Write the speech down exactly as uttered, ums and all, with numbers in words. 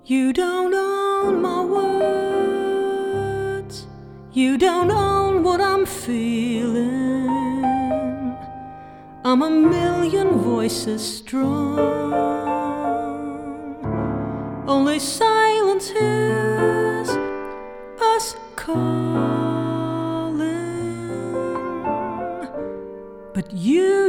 You don't own my words, you don't own what I'm feeling. I'm a million voices strong, only silence hears us calling. But you